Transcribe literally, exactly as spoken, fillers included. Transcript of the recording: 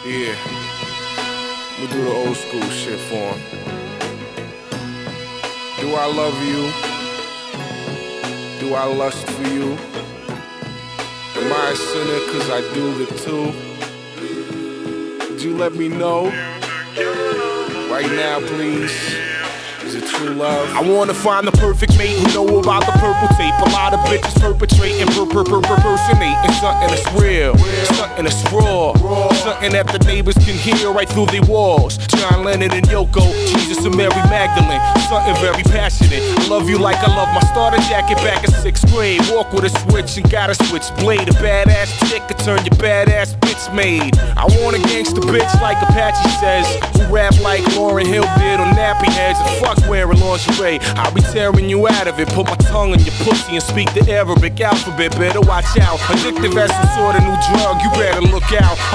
Yeah, we'll do the old school shit for him. Do I love you? Do I lust for you? Am I a sinner cause I do the two? Would you let me know? Right now, please. Is it true love? I wanna find the perfect mate who know about the purple tape. A lot of bitches perpetrating, per per per personating something that's real, something that's raw, something that the neighbors can hear right through their walls. John Lennon and Yoko, Jesus and Mary Magdalene, something very passionate. I love you like I love my starter jacket back in sixth grade. Walk with a switch and got a switch blade. A badass chick could turn your badass bitch made. I want a gangster bitch like Apache says, who rap like Lauryn Hill did on Nappy Heads. And fuck wearing lingerie, I'll be tearing you out of it. Put my tongue in your pussy and speak the Arabic alphabet. Better watch out, addictive as some sort of new drug, you better look out.